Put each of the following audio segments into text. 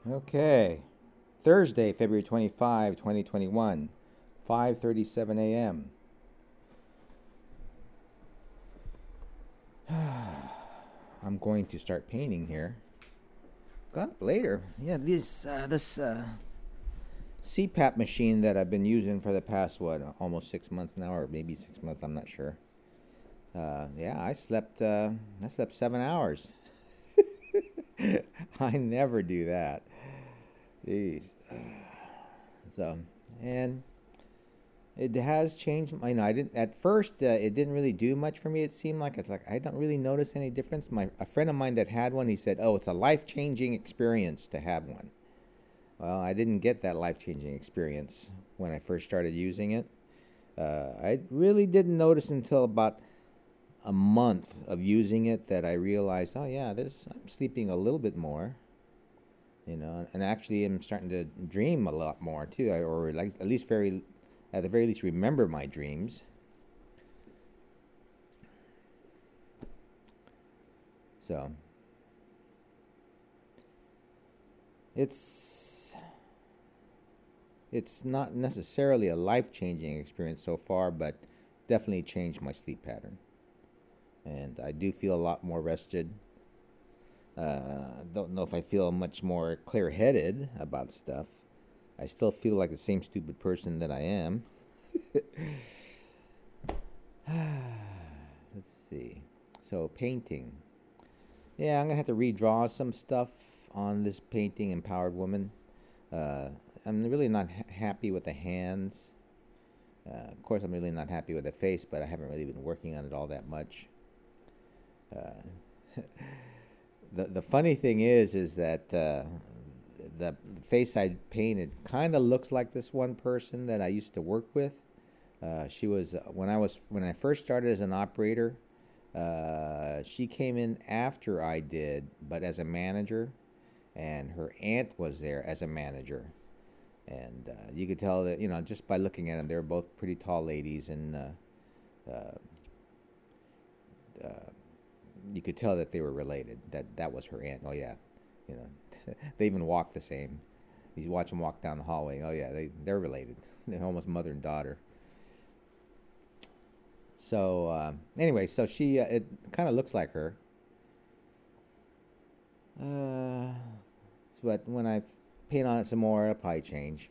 Okay. Thursday, February 25, 2021, 5:37 a.m. I'm going to start painting here. Got up later. Yeah, this CPAP machine that I've been using for the past almost 6 months now, or maybe 6 months. I'm not sure. Yeah, I slept 7 hours. I never do that. Jeez. So, and it has changed. I didn't at first. It didn't really do much for me. It seemed like it's like I don't really notice any difference. A friend of mine that had one, he said, "Oh, it's a life changing experience to have one." Well, I didn't get that life changing experience when I first started using it. I really didn't notice until about a month of using it that I realized, oh yeah, there's I'm sleeping a little bit more, and actually I'm starting to dream a lot more too, or like at the very least remember my dreams. So it's it's not necessarily a life changing experience so far, but definitely changed my sleep pattern, and I do feel a lot more rested. Don't know if I feel much more clear headed about stuff. I still feel like the same stupid person that I am. Let's see. So, painting. Yeah, I'm going to have to redraw some stuff on this painting, Empowered Woman. Uh, I'm really not happy with the hands. Of course, I'm really not happy with the face, but I haven't really been working on it all that much. Uh, the funny thing is that the face I painted kind of looks like this one person that I used to work with. She was when I first started as an operator. She came in after I did, but as a manager, and her aunt was there as a manager, and you could tell that just by looking at them, they were both pretty tall ladies, and uh, uh, you could tell that they were related. That was her aunt. Oh yeah, you know, they even walk the same. You watch them walk down the hallway. Oh yeah, they're related. They're almost mother and daughter. So anyway, so she it kind of looks like her. Uh, but when I paint on it some more, it'll probably change.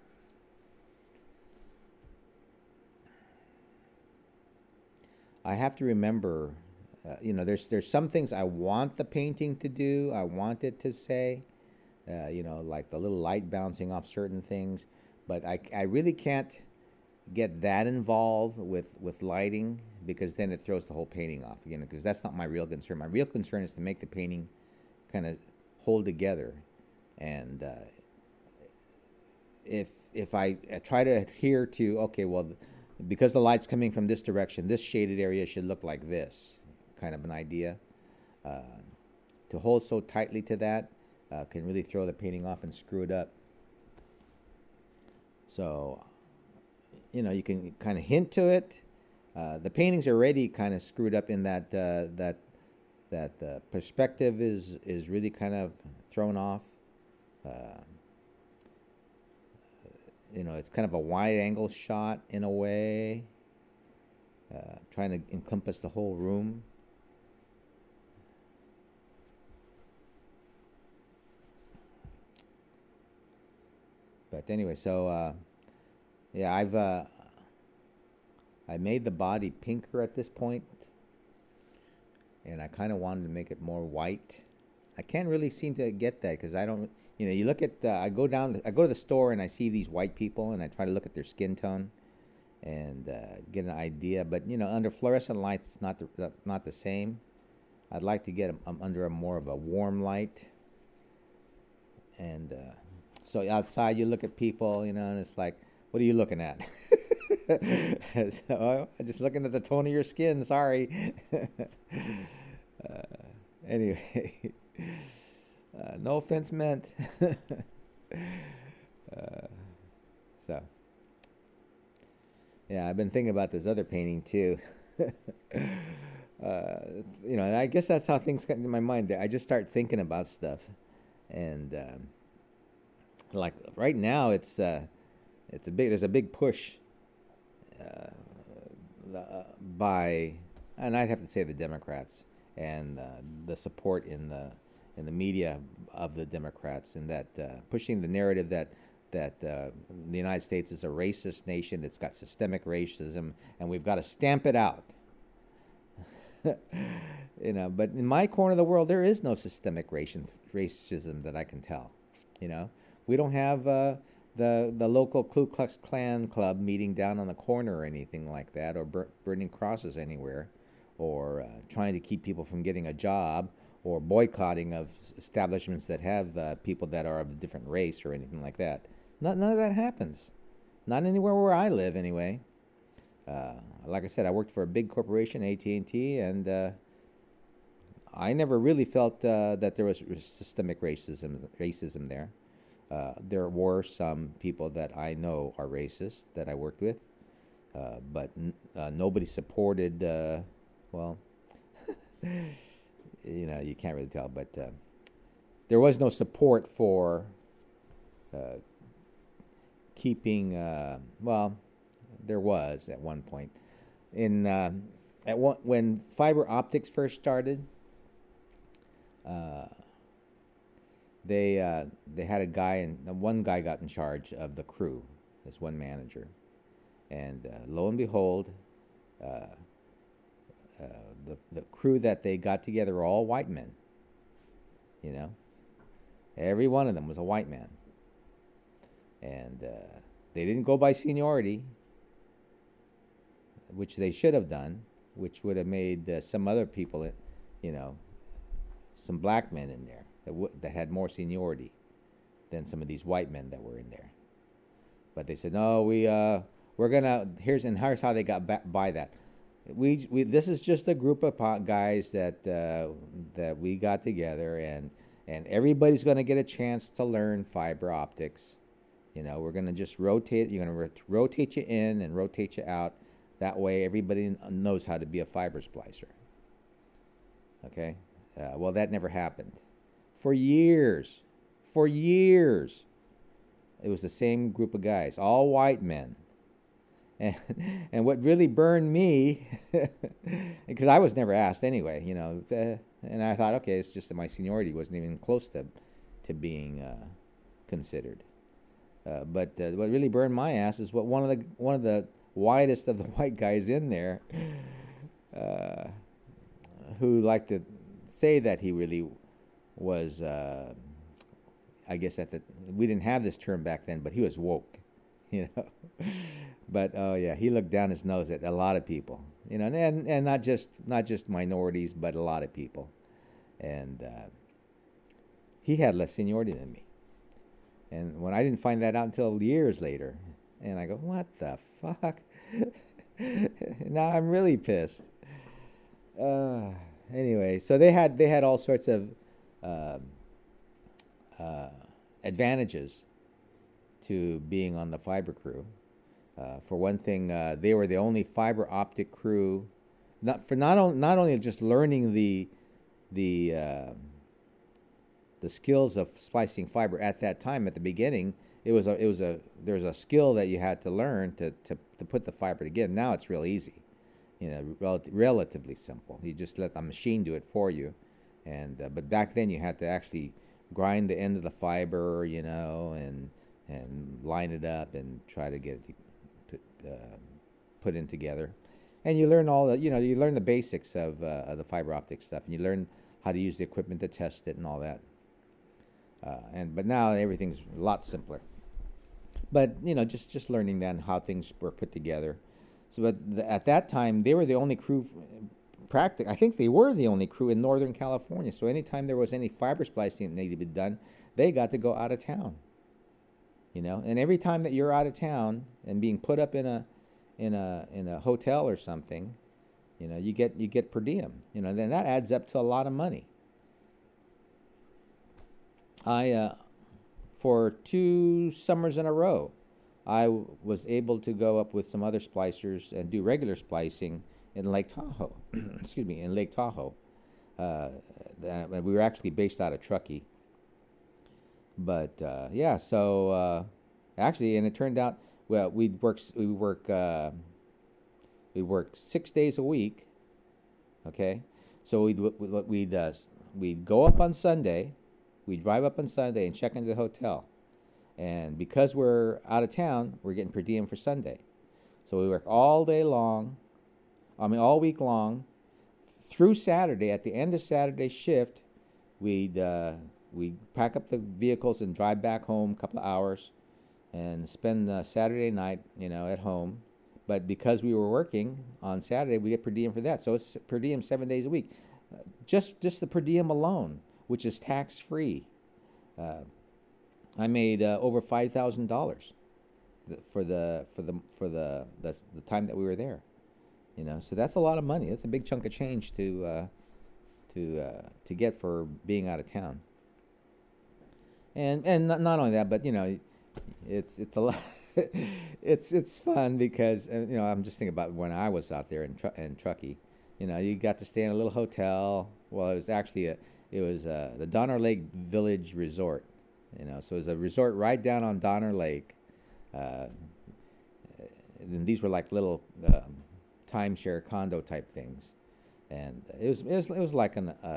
I have to remember, there's some things I want the painting to do. I want it to say, like the little light bouncing off certain things, but I really can't get that involved with lighting because then it throws the whole painting off again. Because that's not my real concern. My real concern is to make the painting kind of hold together, and if I try to adhere to, okay, well, because the light's coming from this direction, this shaded area should look like this, kind of an idea. Uh, to hold so tightly to that can really throw the painting off and screw it up. So, you can kind of hint to it. The painting's already kind of screwed up in that perspective is really kind of thrown off. Uh, it's kind of a wide angle shot in a way, trying to encompass the whole room. But anyway, so yeah, I made the body pinker at this point, and I kind of wanted to make it more white. I can't really seem to get that because I don't. You look at I go to the store and I see these white people and I try to look at their skin tone and get an idea. But under fluorescent lights, it's not the same. I'd like to get them under a more of a warm light. And so outside, you look at people, and it's like, what are you looking at? So I'm just looking at the tone of your skin. Sorry. Anyway, no offense meant. So yeah, I've been thinking about this other painting too. I guess that's how things get into my mind. I just start thinking about stuff, and like right now, it's a big there's a big push by, and I'd have to say the Democrats and the support in the media of the Democrats, and that pushing the narrative that the United States is a racist nation. It's got systemic racism, and we've got to stamp it out. But in my corner of the world, there is no systemic racism that I can tell. We don't have the local Ku Klux Klan club meeting down on the corner or anything like that, or burning crosses anywhere, or trying to keep people from getting a job, or boycotting of establishments that have people that are of a different race or anything like that. None of that happens. Not anywhere where I live, anyway. Like I said, I worked for a big corporation, AT&T, and I never really felt that there was systemic racism there. There were some people that I know are racist that I worked with, but nobody supported. Well, you can't really tell, but there was no support for keeping. Well, there was at one point when fiber optics first started. They had a guy, and one guy got in charge of the crew, this one manager, and lo and behold, the crew that they got together were all white men. Every one of them was a white man, and they didn't go by seniority, which they should have done, which would have made some other people, some black men in there that had more seniority than some of these white men that were in there. But they said, no, we're gonna here's how they got by that. We this is just a group of guys that we got together, and everybody's gonna get a chance to learn fiber optics. We're gonna just rotate. You're gonna rotate you in and rotate you out. That way, everybody knows how to be a fiber splicer. Okay. Well, that never happened. For years, it was the same group of guys, all white men. And what really burned me, because I was never asked anyway, and I thought, okay, it's just that my seniority wasn't even close to being considered. But what really burned my ass is what one of the whitest of the white guys in there, who liked to say that he really was, I guess we didn't have this term back then, but he was woke, But oh yeah, he looked down his nose at a lot of people, and not just minorities, but a lot of people, and he had less seniority than me. And when I didn't find that out until years later, and I go, what the fuck? Now I'm really pissed. Anyway, so they had all sorts of advantages to being on the fiber crew. For one thing, they were the only fiber optic crew, not only just learning the skills of splicing fiber at that time. At the beginning, there was a skill that you had to learn to put the fiber together. Now it's real easy, relatively simple. You just let the machine do it for you, but back then you had to actually grind the end of the fiber, and line it up and try to get it put in together. And you learn you learn the basics of the fiber optic stuff, and you learn how to use the equipment to test it and all that. But now everything's a lot simpler. But just learning then how things were put together. So, but at that time, they were the only crew. I think they were the only crew in Northern California. So anytime there was any fiber splicing that needed to be done, they got to go out of town. And every time that you're out of town and being put up in a hotel or something, you get per diem. Then that adds up to a lot of money. For 2 summers in a row, I was able to go up with some other splicers and do regular splicing in Lake Tahoe. Excuse me, in Lake Tahoe. We were actually based out of Truckee. But yeah, so actually, and it turned out well, we work 6 days a week. Okay, so we'd go up on Sunday, we'd drive up on Sunday and check into the hotel, and because we're out of town, we're getting per diem for Sunday. So we work all day long, I mean all week long, through Saturday. At the end of Saturday's shift, we'd pack up the vehicles and drive back home a couple of hours, and spend Saturday night, at home. But because we were working on Saturday, we get per diem for that. So it's per diem 7 days a week. Just the per diem alone, which is tax free. I made over $5,000 for the time that we were there. So that's a lot of money. That's a big chunk of change to get for being out of town. And not only that, but it's a lot. It's fun because I'm just thinking about when I was out there in Truckee. You got to stay in a little hotel. Well, it was the Donner Lake Village Resort. So it was a resort right down on Donner Lake. And these were like little timeshare condo type things, and it was like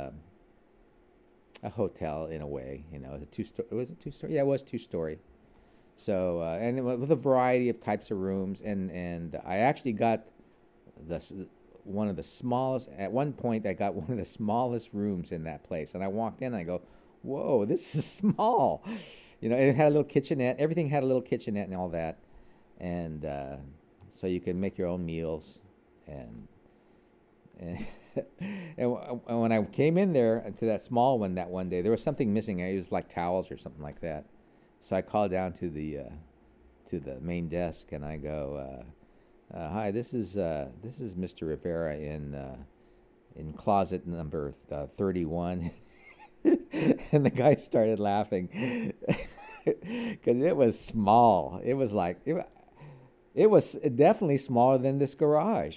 a hotel in a way. Was it 2-story? Yeah, it was 2-story. So and with a variety of types of rooms, and I actually got one of the smallest. At one point, I got one of the smallest rooms in that place, and I walked in and I go, "Whoa, this is small." And it had a little kitchenette. Everything had a little kitchenette and all that, and so you could make your own meals, and and when I came in there to that small one that one day, there was something missing. It was like towels or something like that. So I called down to the main desk and I go, "Hi, this is Mr. Rivera in closet number 31." And the guy started laughing because it was small. It was like it was definitely smaller than this garage.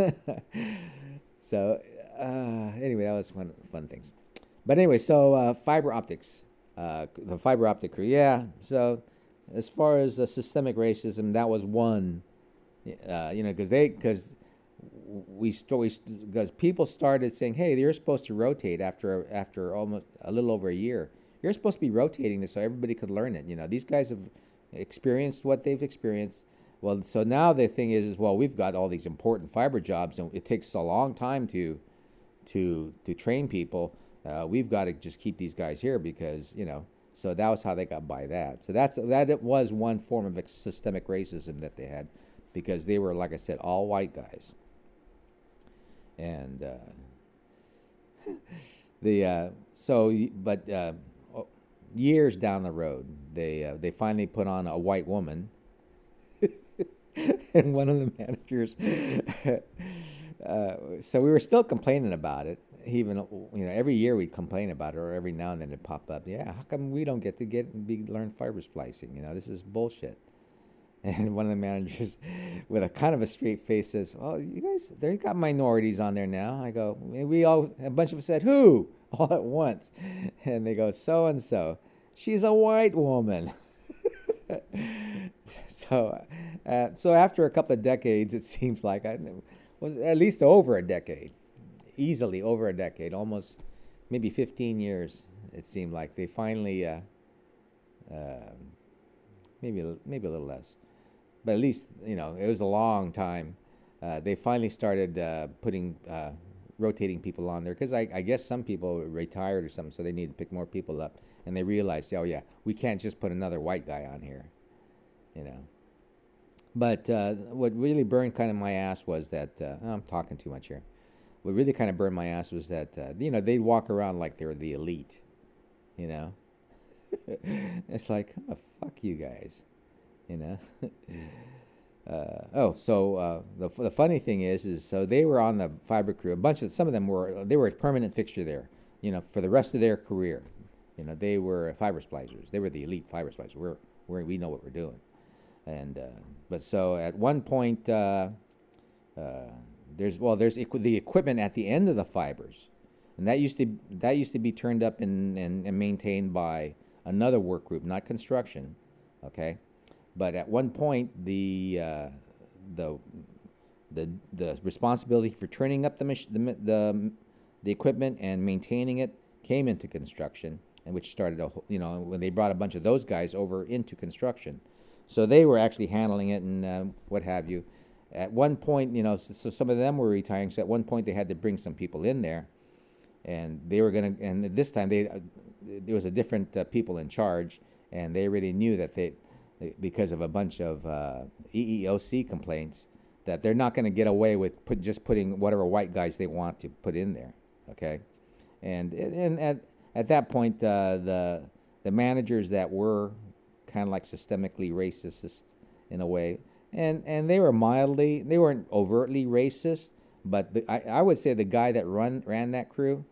So anyway, that was one of the fun things. But anyway, so fiber optics. The fiber optic crew, yeah. So, as far as systemic racism, that was one. Because people started saying, "Hey, you're supposed to rotate after almost a little over a year. You're supposed to be rotating this so everybody could learn it." These guys have experienced what they've experienced. Well, so now the thing is well, we've got all these important fiber jobs, and it takes a long time to train people. We've got to just keep these guys here because so that was how they got by that. So it was one form of systemic racism that they had, because they were, like I said, all white guys. And years down the road, they finally put on a white woman, and one of the managers. So we were still complaining about it. Even every year we'd complain about it, or every now and then it'd pop up. Yeah, how come we don't get to learn fiber splicing? This is bullshit. And one of the managers, with a kind of a straight face, says, "Oh, you guys, they got minorities on there now." I go, a bunch of us said, "Who?" all at once, and they go, "So and so, she's a white woman." So after a couple of decades, it seems like was at least over a decade. Easily over a decade, almost maybe 15 years. It seemed like they finally, maybe a little less, but at least it was a long time. They finally started rotating people on there because I guess some people retired or something, so they needed to pick more people up, and they realized, oh yeah, we can't just put another white guy on here, But what really burned kind of my ass was that I'm talking too much here. What really kind of burned my ass was that they'd walk around like they were the elite, It's like, oh, fuck you guys, the funny thing is so they were on the fiber crew. Some of them were a permanent fixture there, for the rest of their career. They were fiber splicers. They were the elite fiber splicers. We know what we're doing, and but so at one point. There's the equipment at the end of the fibers, and that used to be turned up and maintained by another work group, not construction, okay. But at one point, the the responsibility for training up the equipment and maintaining it came into construction, and which started when they brought a bunch of those guys over into construction, so they were actually handling it and what have you. At one point, so some of them were retiring. So at one point, they had to bring some people in there, and they were gonna. And this time, there was a different people in charge, and they really knew that because of a bunch of EEOC complaints, that they're not going to get away with just putting whatever white guys they want to put in there, okay? And at that point, the managers that were kind of like systemically racist in a way, and they weren't overtly racist, but I would say the guy that ran that crew,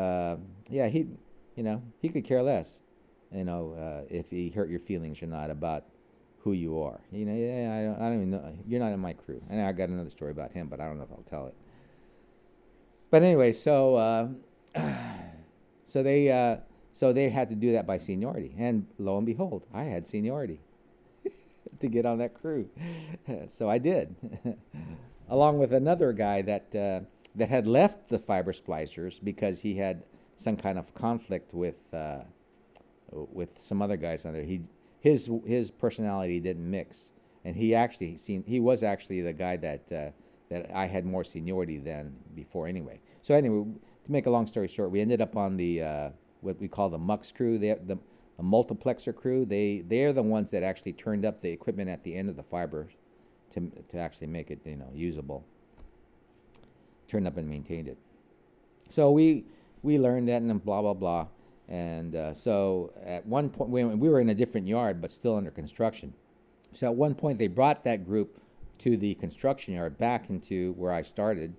he could care less, if he hurt your feelings or not about who you are. I don't even know. You're not in my crew. And I got another story about him, but I don't know if I'll tell it. But anyway, so they had to do that by seniority, and lo and behold, I had seniority to get on that crew, so I did, along with another guy that had left the fiber splicers because he had some kind of conflict with some other guys on there. His personality didn't mix, and he was actually the guy that I had more seniority than before anyway. So anyway, to make a long story short, we ended up on the what we call the MUX crew, the multiplexer crew. They're the ones that actually turned up the equipment at the end of the fiber to actually make it usable. Turned up and maintained it. So we learned that, and blah blah blah. And so at one point, we were in a different yard, but still under construction. So at one point, they brought that group to the construction yard back into where I started.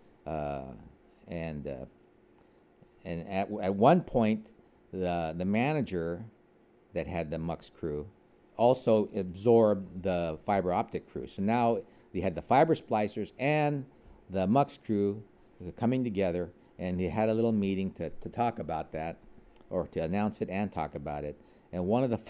And at one point, the manager that had the MUX crew also absorbed the fiber optic crew. So now they had the fiber splicers and the MUX crew coming together, and they had a little meeting to talk about that, or to announce it and talk about it. And one of the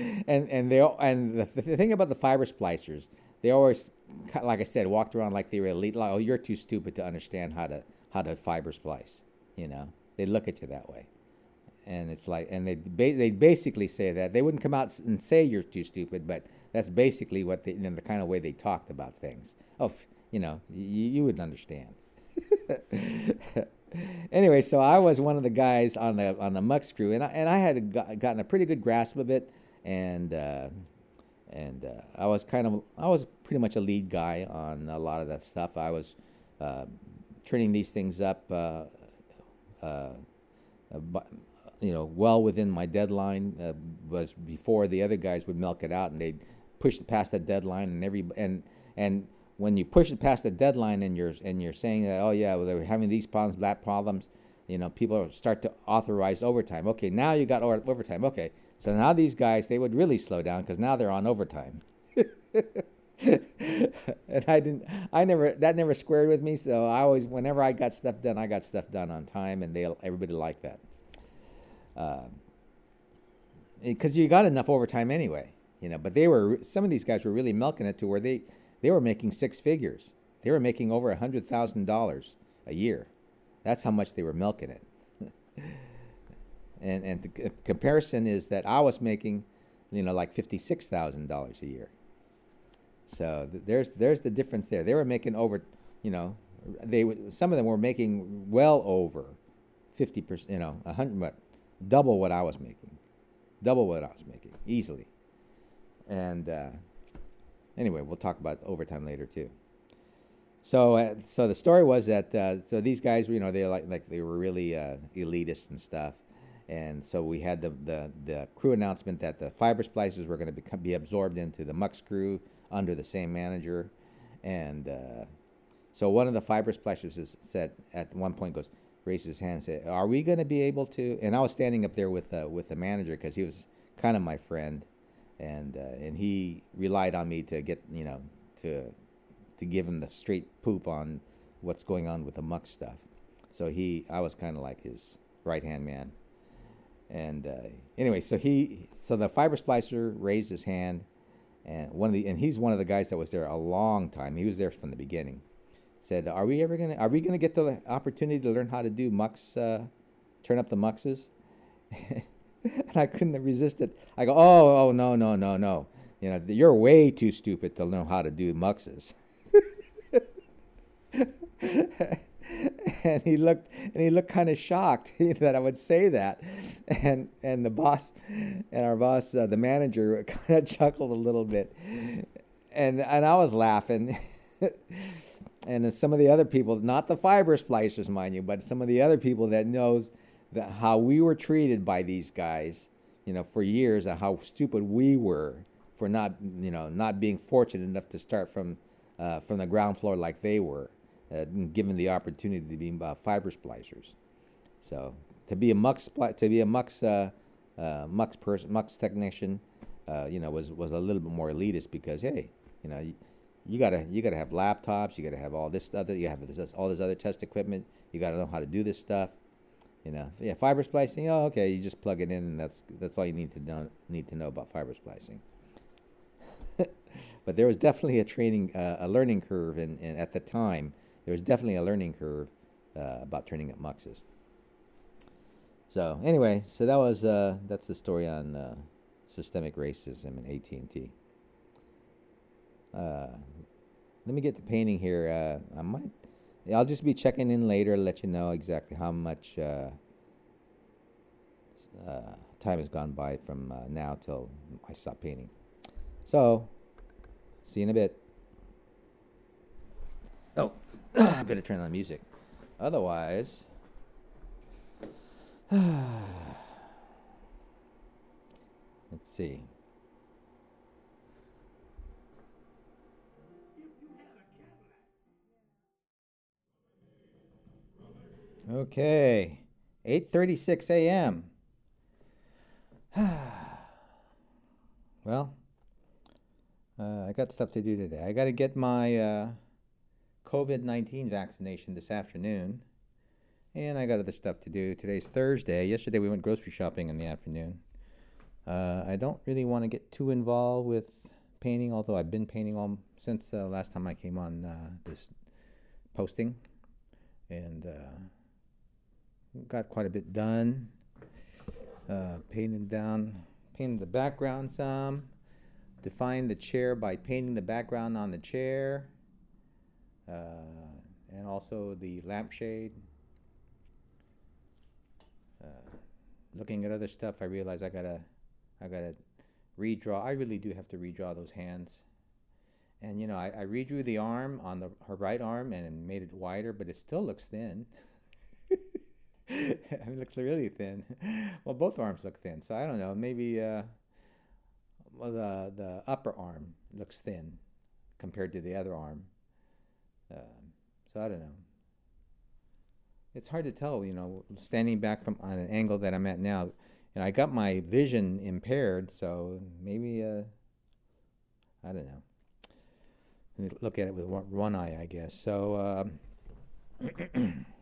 the thing about the fiber splicers, they always, like I said, walked around like they were elite. Like, oh, you're too stupid to understand how to fiber splice. They look at you that way, and it's like, and they basically say that. They wouldn't come out and say you're too stupid, but that's basically what the kind of way they talked about things. Oh, you wouldn't understand. Anyway, so I was one of the guys on the MUX crew, and I had gotten a pretty good grasp of it, and I was pretty much a lead guy on a lot of that stuff. I was turning these things up, well within my deadline. Was before the other guys would milk it out, and they'd push it past that deadline, and when you push it past the deadline and you're saying that, oh yeah, well, they were having these problems, that problems, people start to authorize overtime. Okay, now you got overtime. Okay, so now these guys, they would really slow down because now they're on overtime. And that never squared with me. So I always, whenever I got stuff done on time, and everybody liked that. Because you got enough overtime anyway, But some of these guys were really milking it to where they were making six figures. They were making over $100,000 a year. That's how much they were milking it. and the comparison is that I was making, like $56,000 a year. So there's the difference there. They were making over, some of them were making well over 50%, 100, double what I was making, easily. And anyway, we'll talk about overtime later too. So the story was that so these guys, they they were really elitist and stuff, and so we had the crew announcement that the fiber splicers were going to be absorbed into the MUX crew under the same manager, and so one of the fiber splicers said at one point, raised his hand and said, "Are we going to be able to?" And I was standing up there with the manager because he was kind of my friend. And he relied on me to get to give him the straight poop on what's going on with the MUX stuff. So I was kind of like his right hand man. And anyway, so the fiber splicer raised his hand, and he's one of the guys that was there a long time. He was there from the beginning. Said, are we gonna get the opportunity to learn how to do mux, turn up the muxes? And I couldn't resist it. I go, oh, no, no, no, no. You're way too stupid to know how to do muxes. And he looked kind of shocked that I would say that, and our boss, the manager, kind of chuckled a little bit, and I was laughing, and some of the other people, not the fiber splicers, mind you, but some of the other people that knows how we were treated by these guys, for years, and how stupid we were for not being fortunate enough to start from the ground floor like they were. Given the opportunity to be fiber splicers, so to be a mux technician, was a little bit more elitist because hey, you gotta have laptops, you gotta have all this other, all this other test equipment, you gotta know how to do this stuff, Yeah, fiber splicing. Oh, okay, you just plug it in, and that's all you need to know about fiber splicing. But there was definitely a learning curve, and at the time. There was definitely a learning curve about turning up muxes. So anyway, that's the story on systemic racism in AT&T. Let me get to painting here. I'll just be checking in later to let you know exactly how much time has gone by from now till I stop painting. So, see you in a bit. Oh. I better turn on the music. Otherwise, let's see. Okay, 8:36 a.m. Well, I got stuff to do today. I got to get my COVID-19 vaccination this afternoon, and I got other stuff to do. Today's Thursday. Yesterday we went grocery shopping in the afternoon. I don't really want to get too involved with painting, although I've been painting since last time I came on this posting, and got quite a bit done. Painted the background some, defined the chair by painting the background on the chair. And also the lampshade. Looking at other stuff, I realize I gotta redraw. I really do have to redraw those hands. And I redrew the arm on her right arm and made it wider, but it still looks thin. It looks really thin. Well, both arms look thin, so I don't know. Maybe the upper arm looks thin compared to the other arm. So I don't know. It's hard to tell, standing back from on an angle that I'm at now. And I got my vision impaired, so maybe I don't know. Look at it with one eye, I guess. So let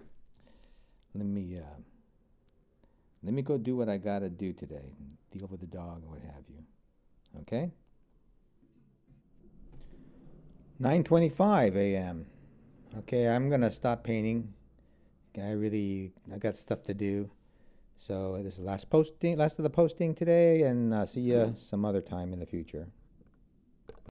me go do what I gotta do today. Deal with the dog and what have you. Okay. 9:25 a.m. Okay, I'm gonna stop painting. I got stuff to do. So this is the last of the posting today, and see you some other time in the future.